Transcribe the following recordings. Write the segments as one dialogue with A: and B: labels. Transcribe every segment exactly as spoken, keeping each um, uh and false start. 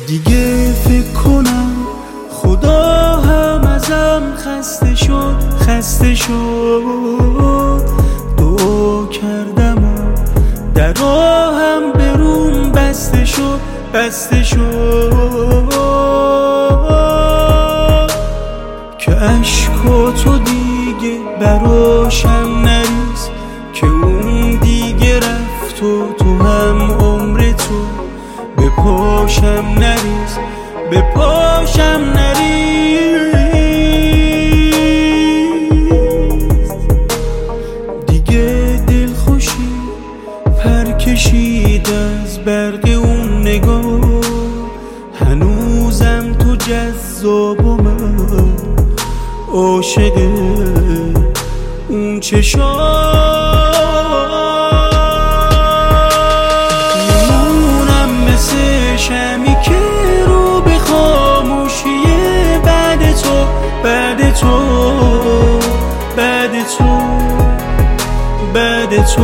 A: دیگه فکر کنم خدا هم ازم خسته شد خسته شد. دعا کردم و در راهم بروم بسته شد بسته شد که عشقاتو دیگه براشم نریز که اون دیگه رفت و تو هم عمر تو به پاشم نریز به پاشم نریز. دیگه دل خوشی پر کشید از برق اون نگاه، هنوزم تو جذاب و من عاشق اون چشام. میمونم مثل شمی که رو به خاموشیه بعد تو بعد تو بعد تو بعد تو.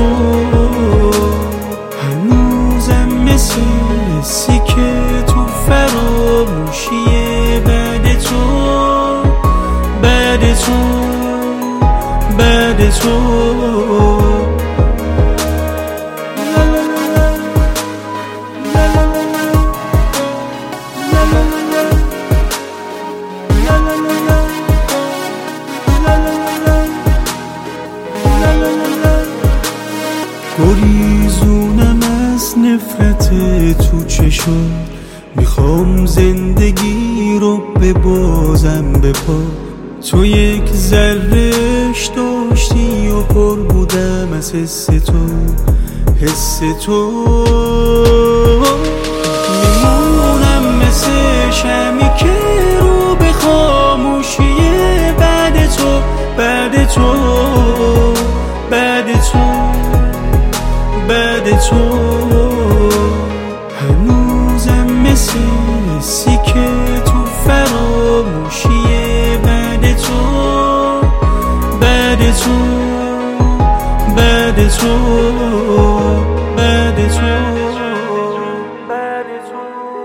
A: هنوزم مثل مسی که تو فراموشیه بعد تو بعد تو بعد تو. گریزونم از نفرت تو چشم، میخوام زندگی رو ببازم به پا. تو یک ذرهش داشتی و پر بودم از حس تو حس تو. میمونم مثل شمی که رو به خاموشیه بعد تو بعد تو بعد تو بعد تو. هنوزم مثل مسی که تو فراموشیه بعد تو بعد تو بعد تو بعد تو بعد تو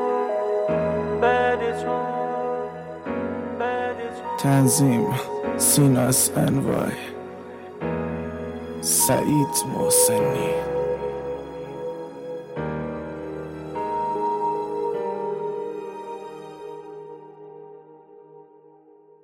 A: بعد تو بعد تو.
B: تنظیم سیناس انوای، سعید محسنی.